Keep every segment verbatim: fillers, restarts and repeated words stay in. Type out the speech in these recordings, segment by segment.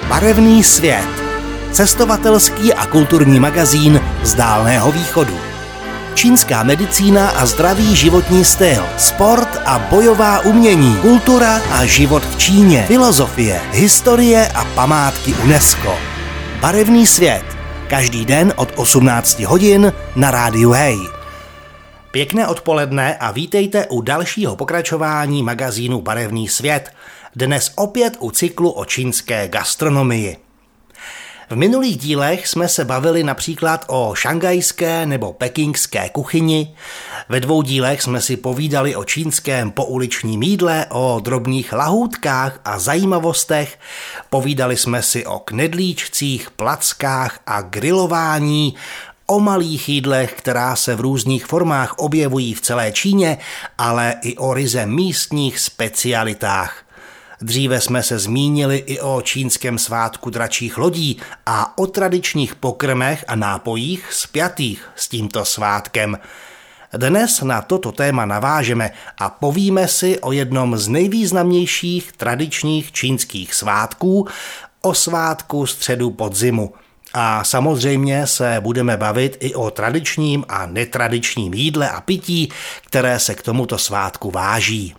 Barevný svět. Cestovatelský a kulturní magazín z Dálného východu. Čínská medicína a zdravý životní styl, sport a bojová umění, kultura a život v Číně, filozofie, historie a památky UNESCO. Barevný svět. Každý den od osmnácti hodin na rádiu Hej. Pěkné odpoledne a vítejte u dalšího pokračování magazínu Barevný svět. Dnes opět u cyklu o čínské gastronomii. V minulých dílech jsme se bavili například o šanghajské nebo pekingské kuchyni. Ve dvou dílech jsme si povídali o čínském pouličním jídle, o drobných lahůdkách a zajímavostech. Povídali jsme si o knedlíčcích, plackách a grilování, o malých jídlech, která se v různých formách objevují v celé Číně, ale i o ryze místních specialitách. Dříve jsme se zmínili i o čínském svátku dračích lodí a o tradičních pokrmech a nápojích spjatých s tímto svátkem. Dnes na toto téma navážeme a povíme si o jednom z nejvýznamnějších tradičních čínských svátků, o svátku středu podzimu. A samozřejmě se budeme bavit i o tradičním a netradičním jídle a pití, které se k tomuto svátku váží.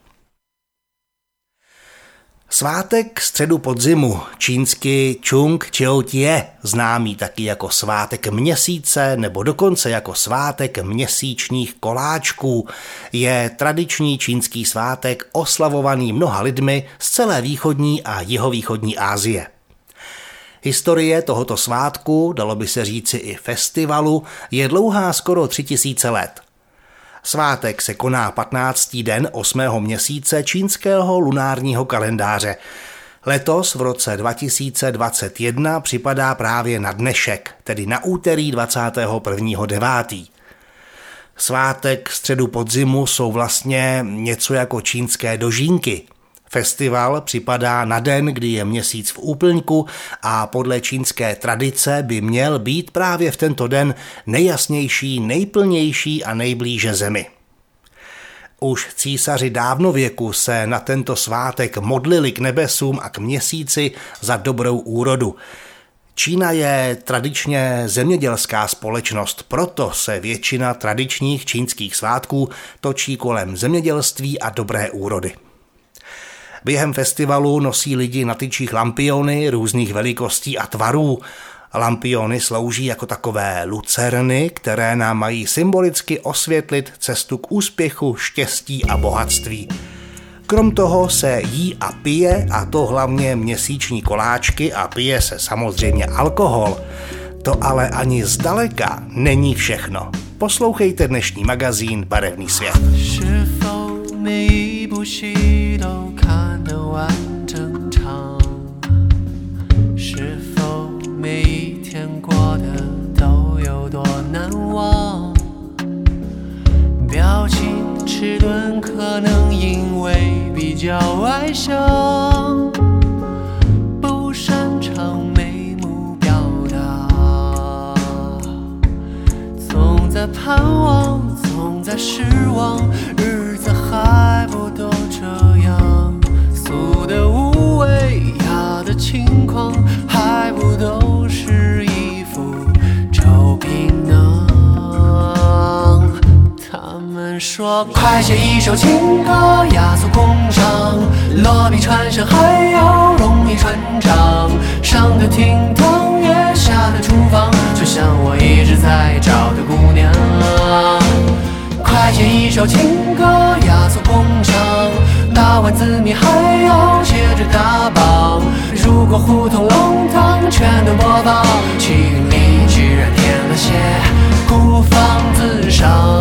Svátek středu podzimu, čínsky Chung Qiu Tie, známý taky jako svátek měsíce nebo dokonce jako svátek měsíčních koláčků, je tradiční čínský svátek oslavovaný mnoha lidmi z celé východní a jihovýchodní Asie. Historie tohoto svátku, dalo by se říci i festivalu, je dlouhá skoro tři tisíce let. Svátek se koná patnáctý den osmého měsíce čínského lunárního kalendáře. Letos v roce dva tisíce dvacet jedna připadá právě na dnešek, tedy na úterý dvacátého prvního devátého Svátek středu podzimu jsou vlastně něco jako čínské dožínky. Festival připadá na den, kdy je měsíc v úplňku a podle čínské tradice by měl být právě v tento den nejjasnější, nejplnější a nejblíže zemi. Už císaři dávnověku se na tento svátek modlili k nebesům a k měsíci za dobrou úrodu. Čína je tradičně zemědělská společnost, proto se většina tradičních čínských svátků točí kolem zemědělství a dobré úrody. Během festivalu nosí lidi na tyčích lampiony různých velikostí a tvarů. Lampiony slouží jako takové lucerny, které nám mají symbolicky osvětlit cestu k úspěchu, štěstí a bohatství. Krom toho se jí a pije, a to hlavně měsíční koláčky, a pije se samozřejmě alkohol. To ale ani zdaleka není všechno. Poslouchejte dnešní magazín Barevný svět. 说快写一首情歌，雅俗共赏，落笔传神还要容易传唱。上的厅堂，月下的厨房，就像我一直在找的姑娘。快写一首情歌，雅俗共赏，打完字谜还要接着打榜。如果胡同弄堂全都播放，曲里居然添了些孤芳自赏。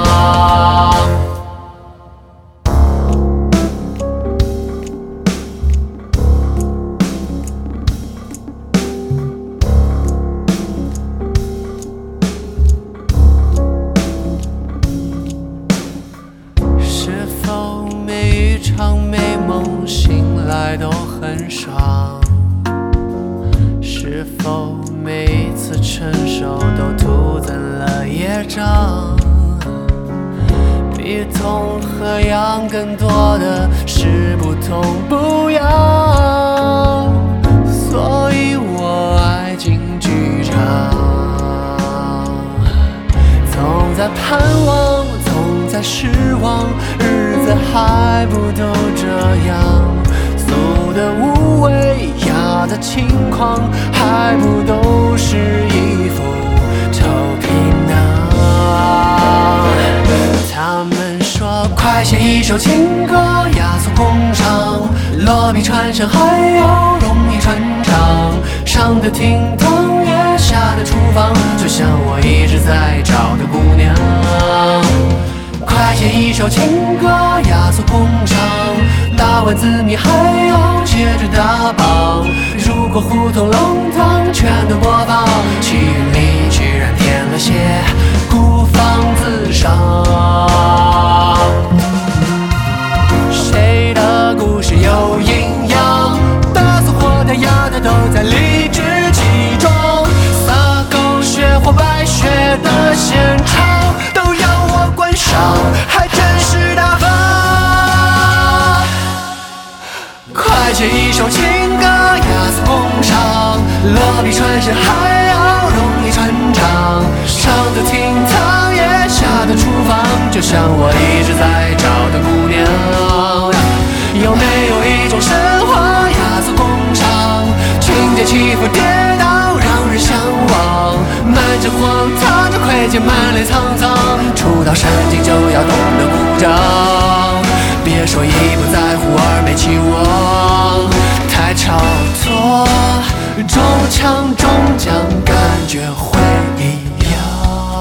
都很爽，是否每一次成熟都徒增了业障？比痛和痒更多的是不痛不痒，所以下的情况，还不都是一副臭皮囊？他们说快写一首情歌，雅俗共赏，落笔传神还要容易传唱，上得厅堂也下得厨房，就像我一直在找的姑娘。快写一首情歌，雅俗共赏，打完字谜还要接着打榜，如果胡同弄堂全都播放，戏院里居然添了些孤芳自赏。谁的故事有营养，大俗或大雅的都在理直气壮，撒狗血或白血的现场都要我观赏，还真是大方。快写一首情歌，雅俗共赏，落笔传神还要容易传唱，上得厅堂也下得厨房，就像我一直在找的姑娘。有没有一种神话，雅俗共赏，情节起伏跌宕让人向往，满城荒唐的窥见满脸沧桑，触到神经就要懂得鼓掌，别说一不在乎二没期望，太炒作，中枪中奖感觉会一样。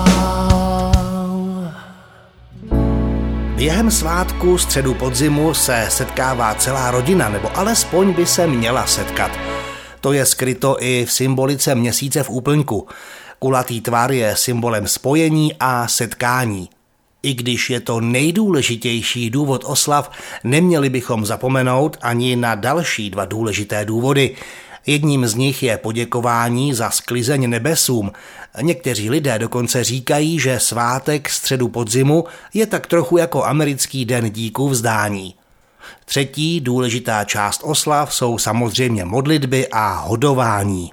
Během svátku středu podzimu se setkává celá rodina, nebo alespoň by se měla setkat. To je skryto i v symbolice měsíce v úplňku. Kulatý tvar je symbolem spojení a setkání. I když je to nejdůležitější důvod oslav, neměli bychom zapomenout ani na další dva důležité důvody. Jedním z nich je poděkování za sklizeň nebesům. Někteří lidé dokonce říkají, že svátek středu podzimu je tak trochu jako americký den díků vzdání. Třetí důležitá část oslav jsou samozřejmě modlitby a hodování.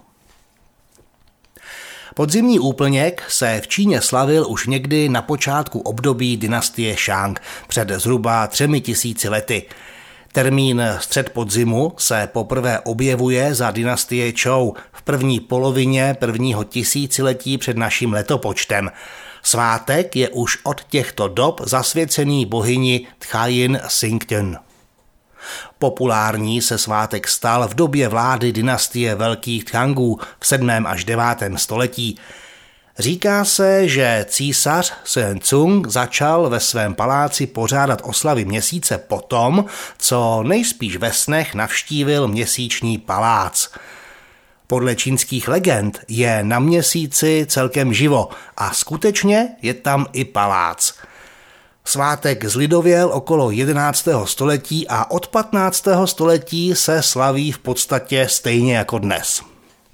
Podzimní úplněk se v Číně slavil už někdy na počátku období dynastie Shang před zhruba třemi tisíci lety. Termín střed podzimu se poprvé objevuje za dynastie Čou v první polovině prvního tisíciletí před naším letopočtem. Svátek je už od těchto dob zasvěcený bohyni Tchayin Singten. Populární se svátek stal v době vlády dynastie Velkých Tchangů v sedmém až devátém století. Říká se, že císař Sencung začal ve svém paláci pořádat oslavy měsíce potom, co nejspíš ve snech navštívil měsíční palác. Podle čínských legend je na měsíci celkem živo a skutečně je tam i palác. Svátek zlidověl okolo jedenáctého století a od patnáctého století se slaví v podstatě stejně jako dnes.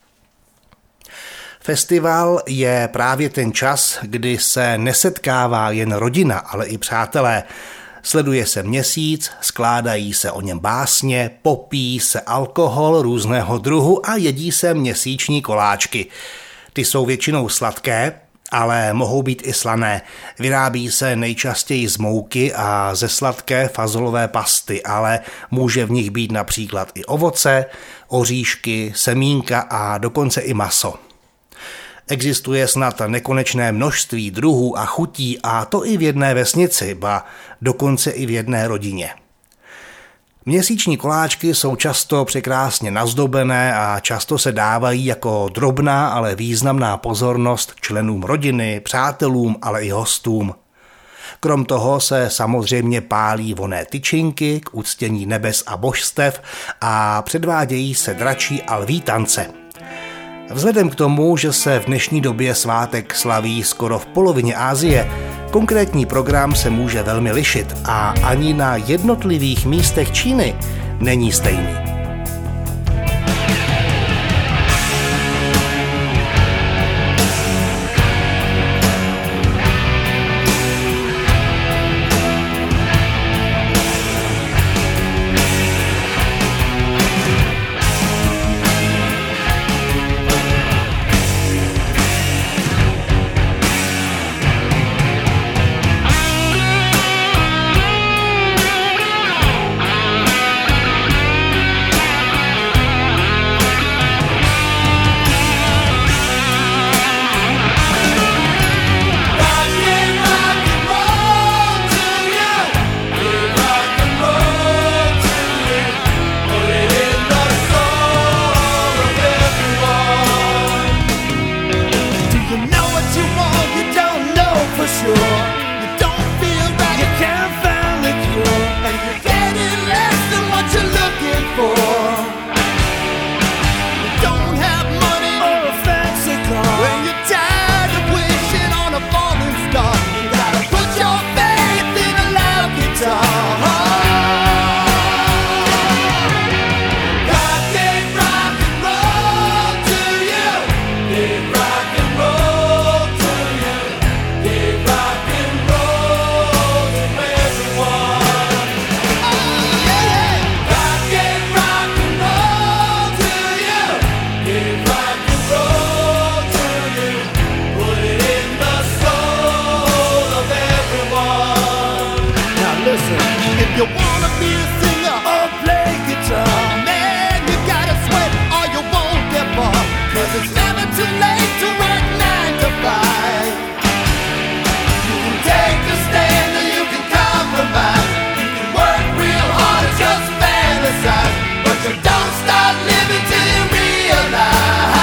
Festival je právě ten čas, kdy se nesetkává jen rodina, ale i přátelé. Sleduje se měsíc, skládají se o něm básně, popíjí se alkohol různého druhu a jedí se měsíční koláčky. Ty jsou většinou sladké, ale mohou být i slané. Vyrábí se nejčastěji z mouky a ze sladké fazolové pasty, ale může v nich být například i ovoce, oříšky, semínka a dokonce i maso. Existuje snad nekonečné množství druhů a chutí, a to i v jedné vesnici, ba dokonce i v jedné rodině. Měsíční koláčky jsou často překrásně nazdobené a často se dávají jako drobná, ale významná pozornost členům rodiny, přátelům, ale i hostům. Krom toho se samozřejmě pálí vonné tyčinky k uctění nebes a božstev a předvádějí se dračí a lví tance. Vzhledem k tomu, že se v dnešní době svátek slaví skoro v polovině Asie, konkrétní program se může velmi lišit a ani na jednotlivých místech Číny není stejný. You wanna be a singer or play guitar? Man, you gotta sweat or you won't get far. Cause it's never too late to work nine to five. You can take a stand or you can compromise. You can work real hard or just fantasize. But you don't start living till you realize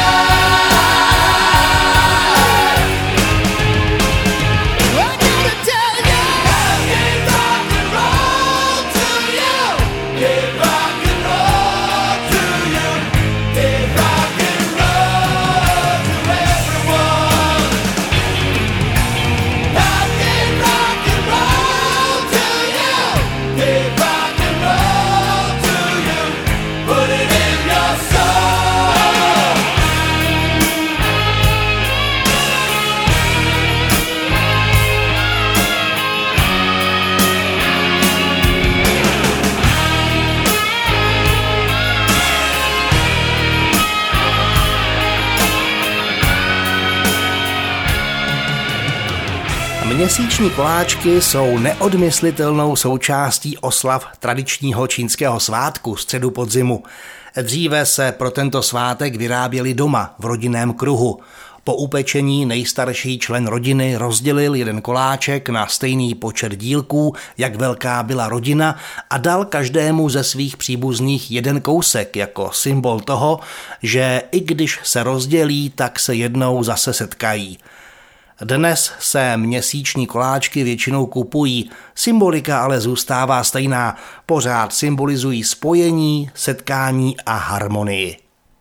Měsíční koláčky jsou neodmyslitelnou součástí oslav tradičního čínského svátku středu podzimu. Dříve se pro tento svátek vyráběli doma v rodinném kruhu. Po upečení nejstarší člen rodiny rozdělil jeden koláček na stejný počet dílků, jak velká byla rodina, a dal každému ze svých příbuzných jeden kousek jako symbol toho, že i když se rozdělí, tak se jednou zase setkají. Dnes se měsíční koláčky většinou kupují, symbolika ale zůstává stejná, pořád symbolizují spojení, setkání a harmonii.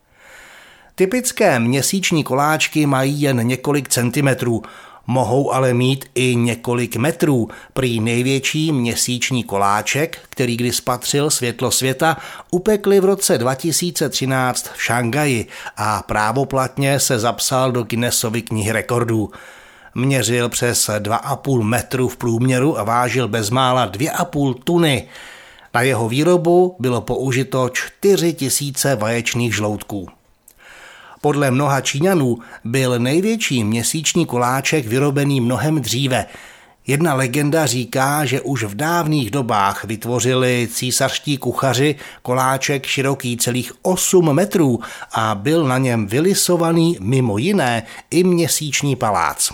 Typické měsíční koláčky mají jen několik centimetrů, mohou ale mít i několik metrů. Prý největší měsíční koláček, který kdy spatřil světlo světa, upekli v roce dva tisíce třináct v Šanghaji a právoplatně se zapsal do Guinnessovy knihy rekordů. Měřil přes dva a půl metru v průměru a vážil bezmála dvě a půl tuny. Na jeho výrobu bylo použito čtyři tisíce vaječných žloutků. Podle mnoha Číňanů byl největší měsíční koláček vyrobený mnohem dříve. Jedna legenda říká, že už v dávných dobách vytvořili císařští kuchaři koláček široký celých osm metrů a byl na něm vylisovaný mimo jiné i měsíční palác.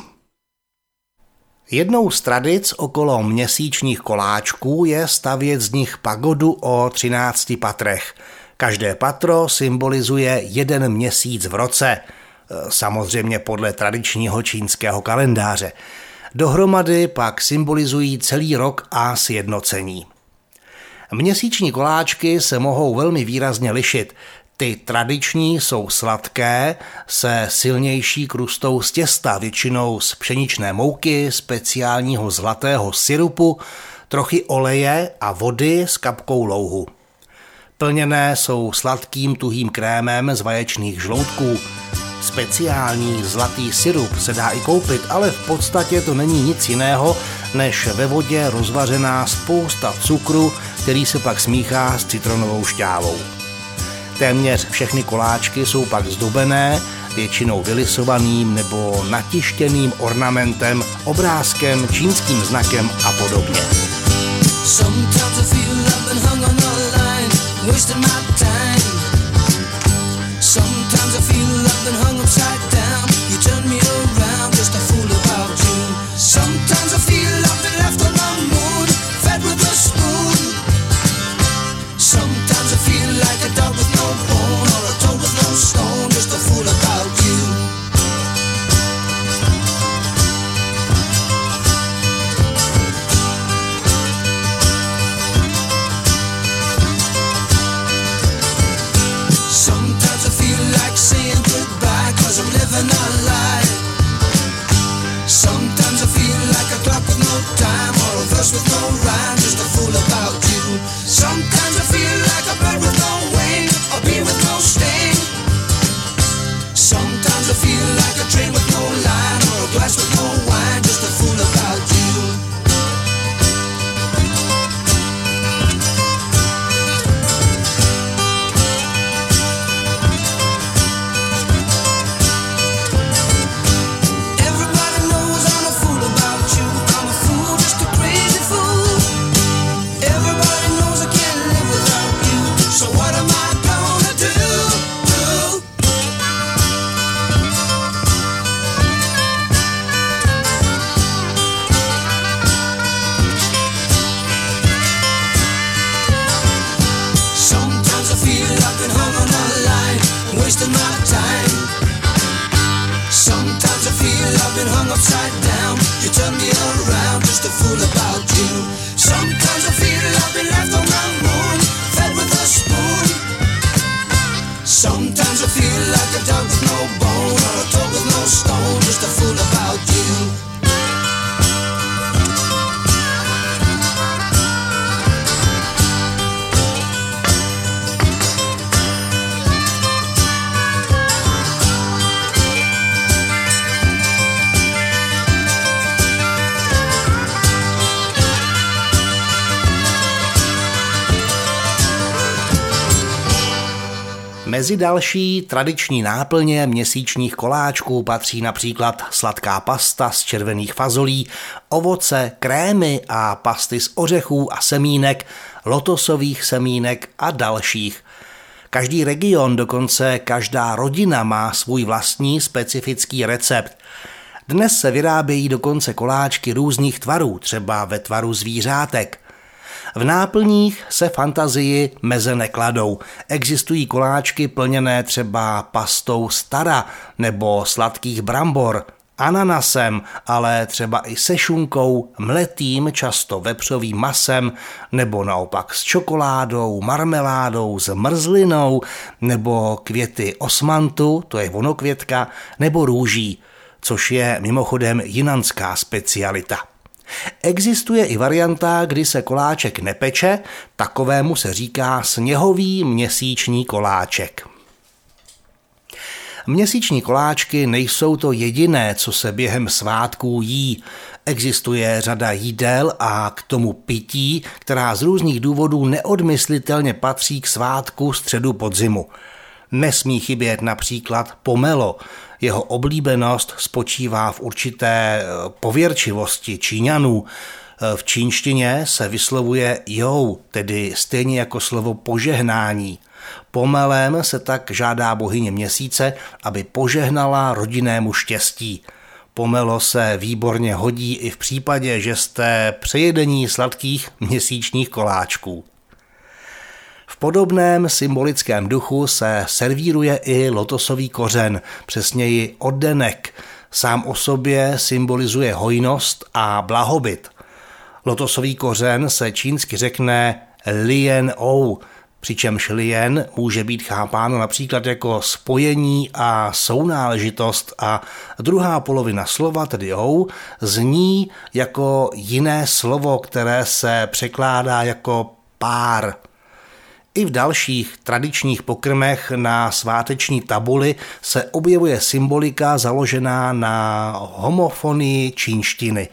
Jednou z tradic okolo měsíčních koláčků je stavět z nich pagodu o třinácti patrech. Každé patro symbolizuje jeden měsíc v roce, samozřejmě podle tradičního čínského kalendáře. Dohromady pak symbolizují celý rok a sjednocení. Měsíční koláčky se mohou velmi výrazně lišit. Ty tradiční jsou sladké, se silnější krustou z těsta, většinou z pšeničné mouky, speciálního zlatého syrupu, trochy oleje a vody s kapkou louhu. Plněné jsou sladkým tuhým krémem z vaječných žloutků. Speciální zlatý syrup se dá i koupit, ale v podstatě to není nic jiného, než ve vodě rozvařená spousta cukru, který se pak smíchá s citronovou šťávou. Téměř všechny koláčky jsou pak zdobené, většinou vylisovaným nebo natištěným ornamentem, obrázkem, čínským znakem a podobně. wasting my time. Sometimes I feel I've been hung upside down. You turn me around just to fool about you. Sometimes I feel I've been left on my own, fed with a spoon. Sometimes I feel like a dog with no bone, or a dog with no stone, just a fool about you. Mezi další tradiční náplně měsíčních koláčků patří například sladká pasta z červených fazolí, ovoce, krémy a pasty z ořechů a semínek, lotosových semínek a dalších. Každý region, dokonce každá rodina má svůj vlastní specifický recept. Dnes se vyrábějí dokonce koláčky různých tvarů, třeba ve tvaru zvířátek. V náplních se fantazii meze nekladou. Existují koláčky plněné třeba pastou z tara nebo sladkých brambor, ananasem, ale třeba i se šunkou, mletým, často vepřovým masem, nebo naopak s čokoládou, marmeládou, zmrzlinou, nebo květy osmantu, to je vonokvětka, nebo růží, což je mimochodem jinanská specialita. Existuje i varianta, kdy se koláček nepeče, takovému se říká sněhový měsíční koláček. Měsíční koláčky nejsou to jediné, co se během svátků jí. Existuje řada jídel a k tomu pití, která z různých důvodů neodmyslitelně patří k svátku středu podzimu. Nesmí chybět například pomelo. Jeho oblíbenost spočívá v určité pověrčivosti Číňanů. V čínštině se vyslovuje jou, tedy stejně jako slovo požehnání. Pomelem se tak žádá bohyně měsíce, aby požehnala rodinnému štěstí. Pomelo se výborně hodí i v případě, že jste přejedení sladkých měsíčních koláčků. V podobném symbolickém duchu se servíruje i lotosový kořen, přesněji oddenek. Sám o sobě symbolizuje hojnost a blahobyt. Lotosový kořen se čínsky řekne lien ou, přičemž lien může být chápáno například jako spojení a sounáležitost a druhá polovina slova, tedy ou, zní jako jiné slovo, které se překládá jako pár. I v dalších tradičních pokrmech na sváteční tabuli se objevuje symbolika založená na homofonii čínštiny.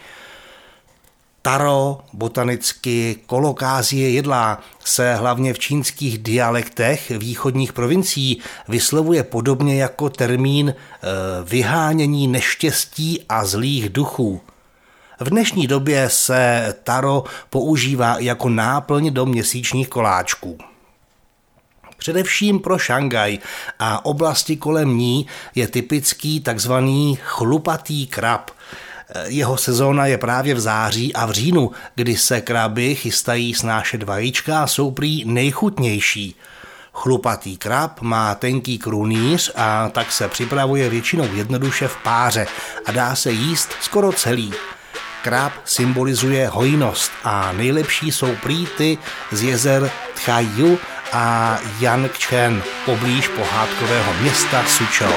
Taro, botanicky kolokázie jedlá, se hlavně v čínských dialektech východních provincií vyslovuje podobně jako termín e, vyhánění neštěstí a zlých duchů. V dnešní době se taro používá jako náplň do měsíčních koláčků. Především pro Šangaj a oblasti kolem ní je typický takzvaný chlupatý krab. Jeho sezóna je právě v září a v říjnu, kdy se kraby chystají snášet vajíčka a jsou prý nejchutnější. Chlupatý krab má tenký krunýř a tak se připravuje většinou jednoduše v páře a dá se jíst skoro celý. Krab symbolizuje hojnost a nejlepší jsou prý ty z jezer Tchaju a Yangchen poblíž pohádkového města Sučou.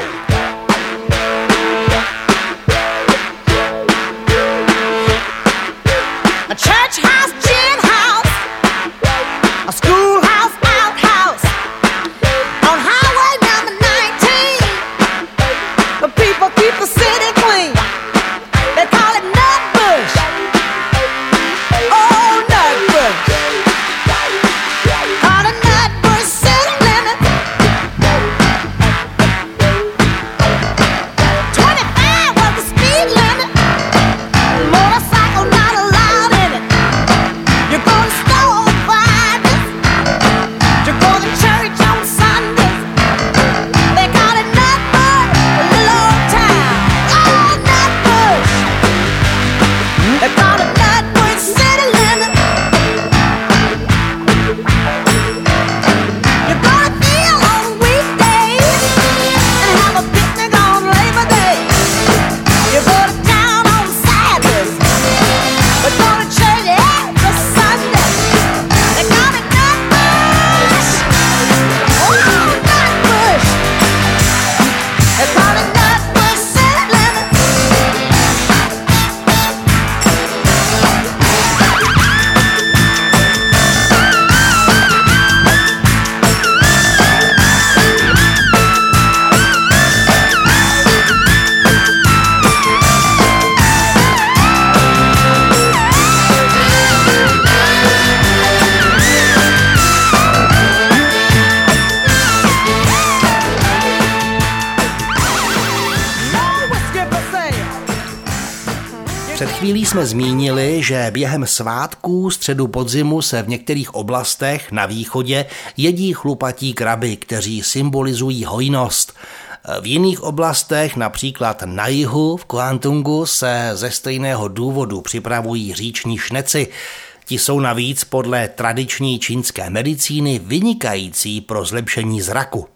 Před chvílí jsme zmínili, že během svátků středu podzimu se v některých oblastech na východě jedí chlupatí kraby, kteří symbolizují hojnost. V jiných oblastech, například na jihu v Kuantungu, se ze stejného důvodu připravují říční šneci. Ti jsou navíc podle tradiční čínské medicíny vynikající pro zlepšení zraku.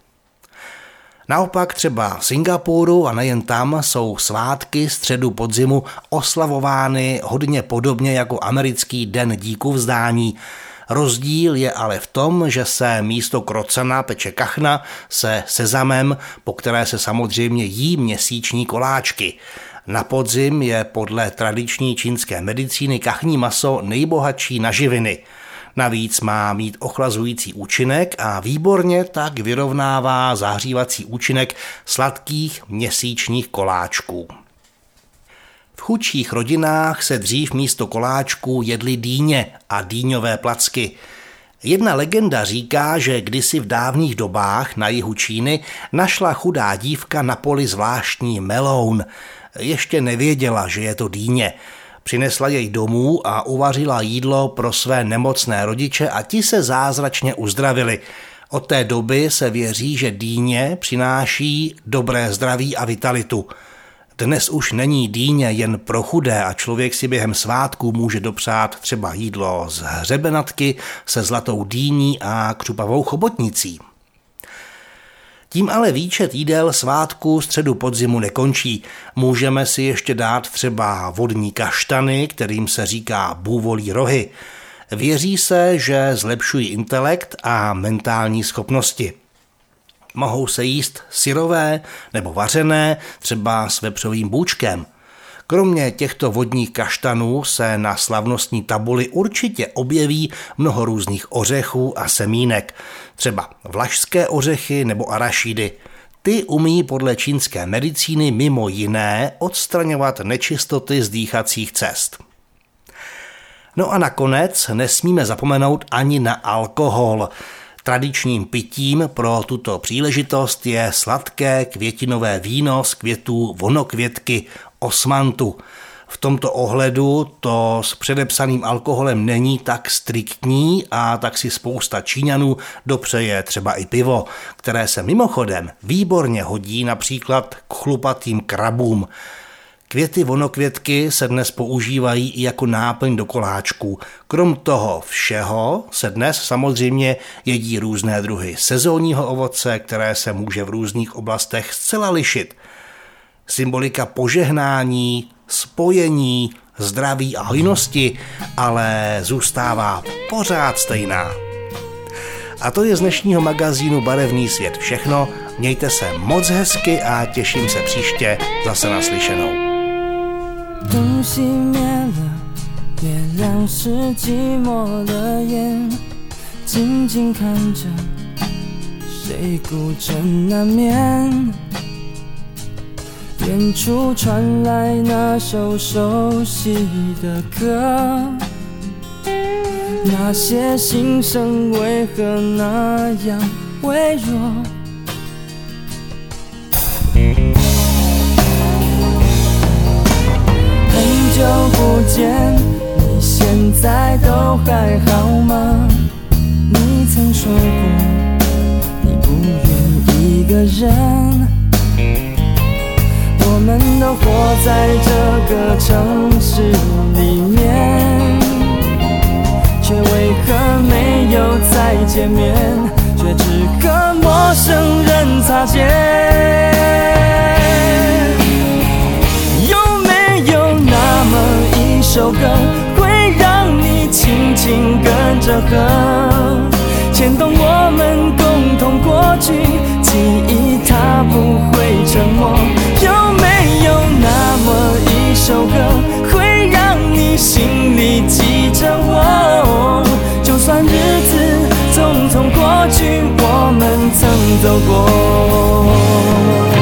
Naopak třeba v Singapuru a nejen tam jsou svátky středu podzimu oslavovány hodně podobně jako americký den díku vzdání. Rozdíl je ale v tom, že se místo krocana peče kachna se sezamem, po které se samozřejmě jí měsíční koláčky. Na podzim je podle tradiční čínské medicíny kachní maso nejbohatší na živiny. Navíc má mít ochlazující účinek a výborně tak vyrovnává zahřívací účinek sladkých měsíčních koláčků. V chudších rodinách se dřív místo koláčků jedly dýně a dýňové placky. Jedna legenda říká, že kdysi v dávných dobách na jihu Číny našla chudá dívka na poli zvláštní meloun. Ještě nevěděla, že je to dýně. Přinesla jej domů a uvařila jídlo pro své nemocné rodiče a ti se zázračně uzdravili. Od té doby se věří, že dýně přináší dobré zdraví a vitalitu. Dnes už není dýně jen pro chudé a člověk si během svátků může dopřát třeba jídlo z hřebenatky se zlatou dýní a křupavou chobotnicí. Tím ale výčet jídel svátku středu podzimu nekončí. Můžeme si ještě dát třeba vodní kaštany, kterým se říká bůvolí rohy. Věří se, že zlepšují intelekt a mentální schopnosti. Mohou se jíst syrové nebo vařené, třeba s vepřovým bůčkem. Kromě těchto vodních kaštanů se na slavnostní tabuli určitě objeví mnoho různých ořechů a semínek, třeba vlašské ořechy nebo arašídy. Ty umí podle čínské medicíny mimo jiné odstraňovat nečistoty z dýchacích cest. No a nakonec nesmíme zapomenout ani na alkohol. Tradičním pitím pro tuto příležitost je sladké květinové víno z květů vonokvětky osmantu. V tomto ohledu to s předepsaným alkoholem není tak striktní a tak si spousta Číňanů dopřeje třeba i pivo, které se mimochodem výborně hodí například k chlupatým krabům. Květy vonokvětky se dnes používají i jako náplň do koláčků. Krom toho všeho se dnes samozřejmě jedí různé druhy sezónního ovoce, které se může v různých oblastech zcela lišit. Symbolika požehnání, spojení, zdraví a hojnosti ale zůstává pořád stejná. A to je z dnešního magazínu Barevný svět všechno. Mějte se moc hezky a těším se příště zase na slyšenou. 灯熄灭了，月亮是寂寞的眼，静静看着谁孤枕难眠。远处传来那首熟悉的歌，那些心声为何那样微弱？很久不见，你现在都还好吗？你曾说过，你不愿一个人。我们都活在这个城市里面，却为何没有再见面，却只和陌生人擦肩。有没有那么一首歌，会让你轻轻跟着和，牵动我们共同过去，记忆它不会沉默。有没有那么一首歌，会让你心里记着我？就算日子匆匆过去，我们曾走过。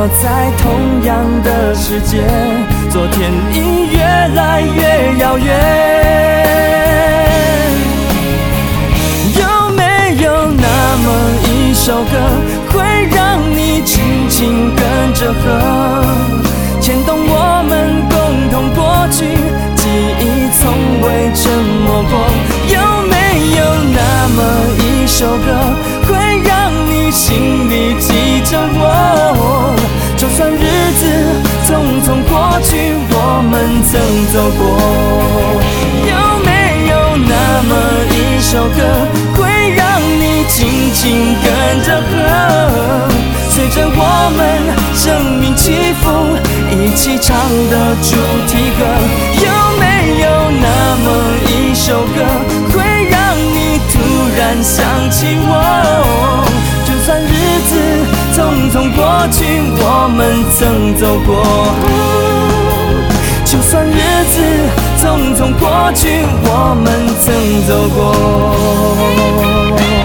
在同样的世界，昨天已越来越遥远。有没有那么一首歌，会让你轻轻跟着和，牵动我们共同过去，记忆从未沉默过。有没有那么一首歌，会让你心里记着我？就算日子匆匆过去，我们曾走过。有没有那么一首歌，会让你轻轻跟着和，随着我们生命起伏，一起唱的主题歌。有没有那么一首歌，会让你突然想起我？就算日子匆匆过去，我们曾走过。就算日子匆匆过去，我们曾走过。